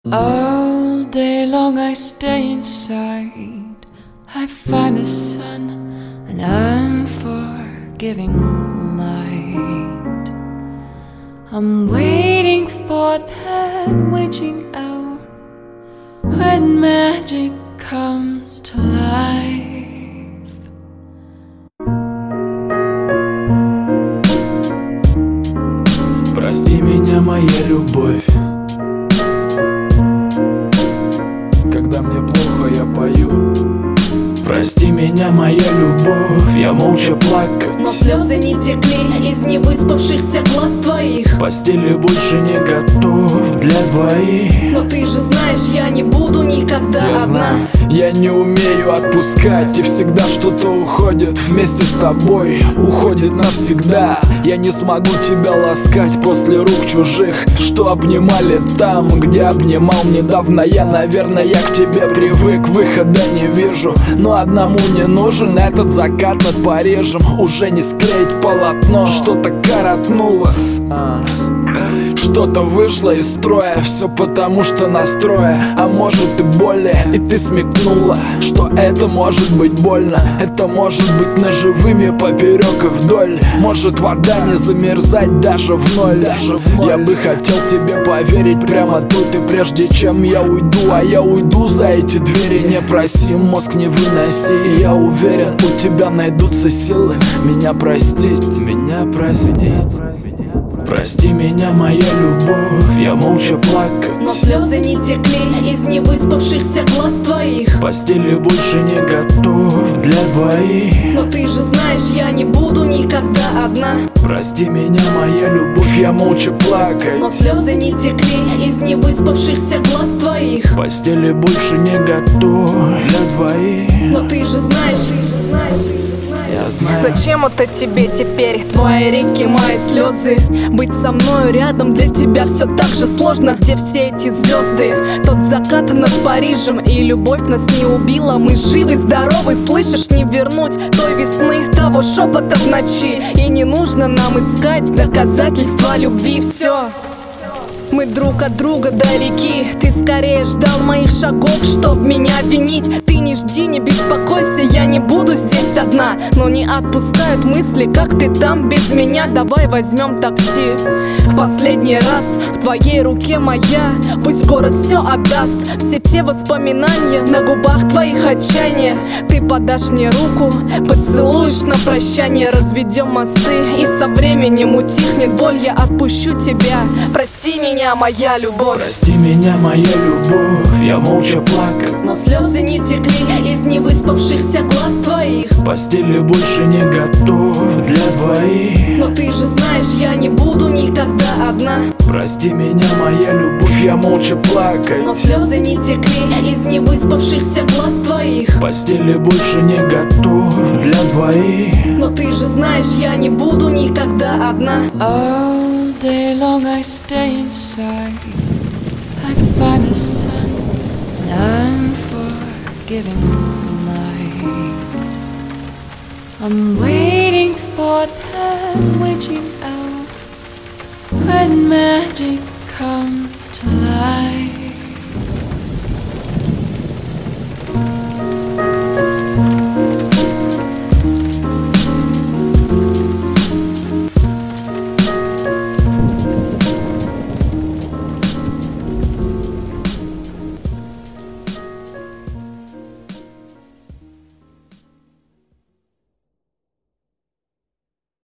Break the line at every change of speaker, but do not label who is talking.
All day long I stay inside. I find the sun, an unforgiving light. I'm waiting for that witching hour when magic comes to life.
Прости меня, моя любовь, когда мне плохо, я пою. Прости меня, моя любовь, я молча плакать,
но слезы не текли из невыспавшихся глаз твоих.
В постели больше не готов для двоих.
Но ты же знаешь, я не буду никогда
Я
одна.
знаю, я не умею отпускать, и всегда что-то уходит вместе с тобой, уходит навсегда. Я не смогу тебя ласкать после рук чужих, что обнимали там, где обнимал недавно я. Наверное, я к тебе привык, выхода не вижу, но одному не нужен этот закат над Парижем. Уже не склеить полотно, что-то коротнуло, что-то вышло из строя. Все потому что настроя, а может и более. И ты смекнула, что это может быть больно. Это может быть ножевыми поперек и вдоль. Может вода не замерзать даже в ноль. Я бы хотел тебе поверить прямо тут и прежде чем я уйду. А я уйду за эти двери, не проси, мозг не выноси. Я уверен, у тебя найдутся силы меня простить, меня простить. Прости меня, моя любовь, я молча плакать,
но слезы не текли из невыспавшихся глаз твоих.
В постели больше не готов для двоих.
Но ты же знаешь, я не буду никогда одна.
Прости меня, моя любовь, я молча плакать,
но слезы не текли из невыспавшихся глаз твоих.
В постели больше не готов для двоих.
Но ты же знаешь,
я знаю.
Зачем это тебе теперь? Твои реки, мои слезы. Быть со мною рядом для тебя все так же сложно. Где все эти звезды? Тот закат над Парижем. И любовь нас не убила. Мы живы, здоровы, слышишь? Не вернуть той весны, того шепота в ночи. И не нужно нам искать доказательства любви. Все, мы друг от друга далеки. Ты скорее ждал моих шагов, чтоб меня обвинить. Ты не жди, не беспокойся, я не буду здесь одна. Но не отпускают мысли, как ты там без меня. Давай возьмем такси в последний раз. В твоей руке моя, пусть город все отдаст. Все те воспоминания на губах твоих отчаяния. Ты подашь мне руку, поцелуешь на прощание. Разведем мосты, и со временем утихнет боль. Я отпущу тебя, прости меня, моя любовь.
Прости меня, моя любовь, я молча плакать,
но слезы не текли из невыспавшихся глаз твоих.
В постели больше не готов для двоих.
Но ты же знаешь, я не буду никогда одна.
Прости меня, моя любовь, я молча плакать,
но слезы не текли из невыспавшихся глаз твоих.
В постели больше не готов для двоих.
Но ты же знаешь, я не буду никогда одна.
All day long I stay inside. I find the sun, an unforgiving light. I'm waiting for that witching hour when magic